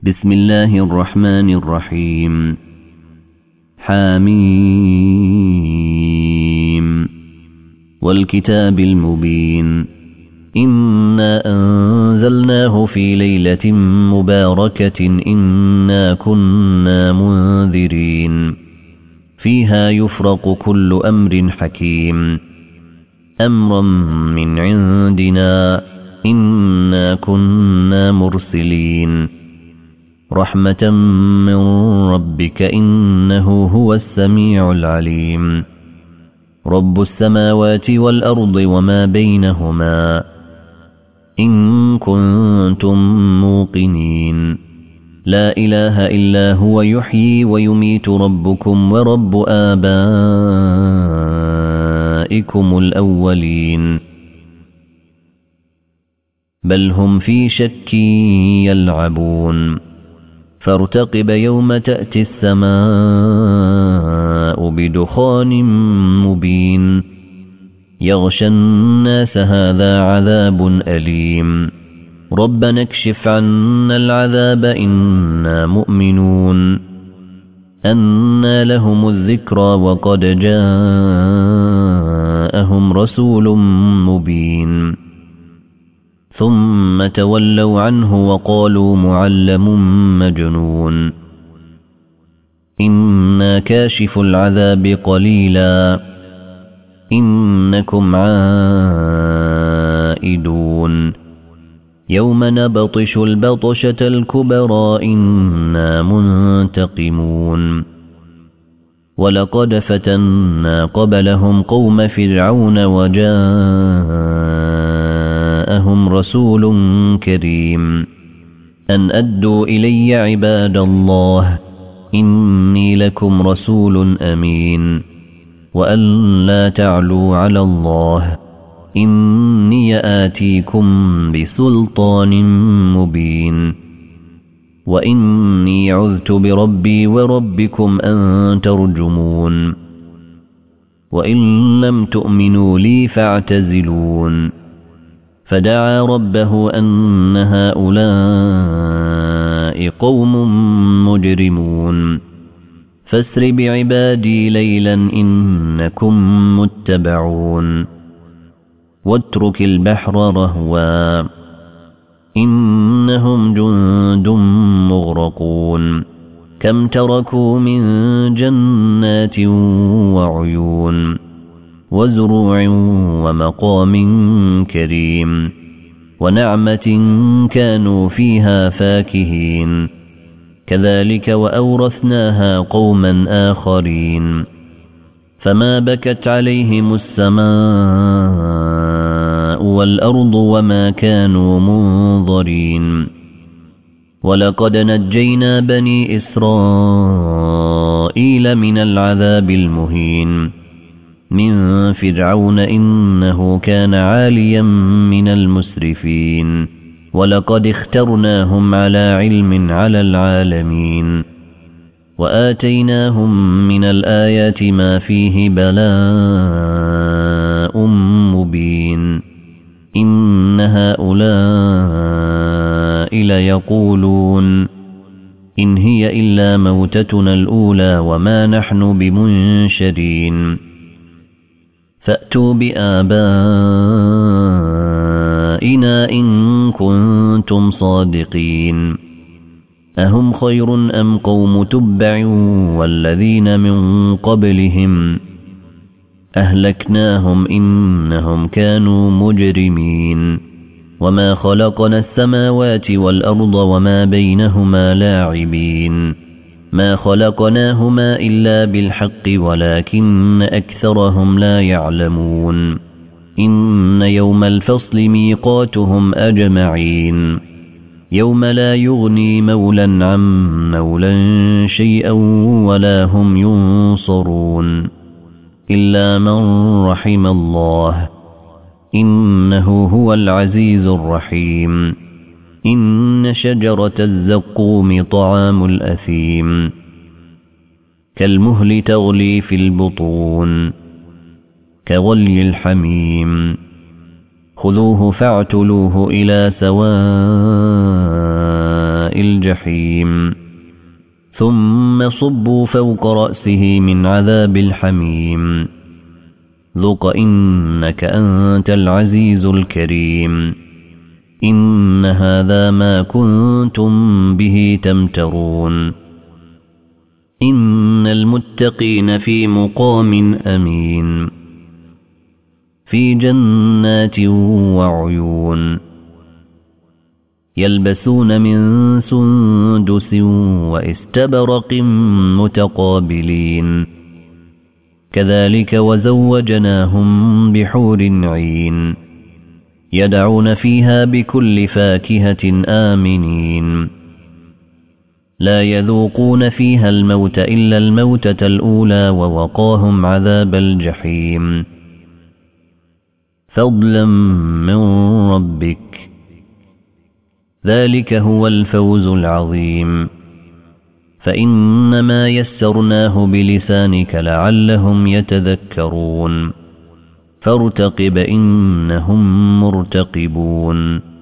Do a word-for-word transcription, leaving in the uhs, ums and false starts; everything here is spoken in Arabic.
بسم الله الرحمن الرحيم. حاميم والكتاب المبين. إنا أنزلناه في ليلة مباركة إنا كنا منذرين فيها يفرق كل أمر حكيم أمرا من عندنا إنا كنا مرسلين رحمة من ربك إنه هو السميع العليم رب السماوات والأرض وما بينهما إن كنتم موقنين لا إله إلا هو يحيي ويميت ربكم ورب آبائكم الأولين بل هم في شك يلعبون فارتقب يوم تأتي السماء بدخان مبين يغشى الناس هذا عذاب أليم ربنا اكشف عنا العذاب إنا مؤمنون أنى لهم الذكرى وقد جاءهم رسول مبين ثم تولوا عنه وقالوا معلم مجنون إنا كاشف العذاب قليلا إنكم عائدون يوم نبطش البطشة الكبرى إنا منتقمون ولقد فتنا قبلهم قوم فرعون وجاءهم رسول كريم أن أدوا إلي عباد الله إني لكم رسول أمين وأن لا تعلوا على الله إني آتيكم بسلطان مبين وإني عذت بربي وربكم أن ترجمون وإن لم تؤمنوا لي فاعتزلون فدعا ربه أن هؤلاء قوم مجرمون فاسر بعبادي ليلا إنكم متبعون واترك البحر رهوا إنهم جند مغرقون كم تركوا من جنات وعيون وزروع ومقام كريم ونعمة كانوا فيها فاكهين كذلك وأورثناها قوما آخرين فما بكت عليهم السماء والأرض وما كانوا منظرين ولقد نجينا بني إسرائيل من العذاب المهين من فرعون إنه كان عاليا من المسرفين ولقد اخترناهم على علم على العالمين وآتيناهم من الآيات ما فيه بلاء مبين إن هؤلاء ليقولون إن هي إلا موتتنا الأولى وما نحن بمنشرين فأتوا بآبائنا إن كنتم صادقين أهم خير أم قوم تبع والذين من قبلهم أهلكناهم إنهم كانوا مجرمين وما خلقنا السماوات والأرض وما بينهما لاعبين ما خلقناهما إلا بالحق ولكن أكثرهم لا يعلمون إن يوم الفصل ميقاتهم أجمعين يوم لا يغني مولا عن مولا شيئا ولا هم ينصرون إلا من رحم الله إنه هو العزيز الرحيم إن شجرة الزقوم طعام الأثيم كالمهل تغلي في البطون كغلي الحميم خذوه فاعتلوه إلى سواء ماء الجحيم ثم صبوا فوق رأسه من عذاب الحميم ذق إنك أنت العزيز الكريم إن هذا ما كنتم به تمترون إن المتقين في مقام أمين في جنات وعيون يلبسون من سندس واستبرق متقابلين كذلك وزوجناهم بحور عين يدعون فيها بكل فاكهة آمنين لا يذوقون فيها الموت إلا الموتة الأولى ووقاهم عذاب الجحيم فضلا من ربك ذلك هو الفوز العظيم فإنما يسرناه بلسانك لعلهم يتذكرون فارتقب إنهم مرتقبون